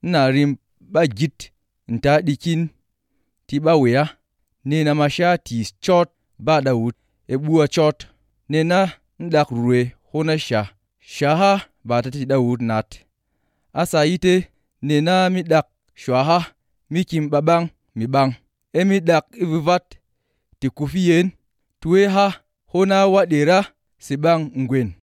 na rim ba git nta dikin ti ba wea ne na masha ti chot ba Dawud e bua chot ne na ndak rue hona shaha ba ta ti Dawud nat asa ite ne na mi dak shwaha mi kim babang mi bang e mi dak ivivat ti kufien tuwe ha hona wadera si bang ngwen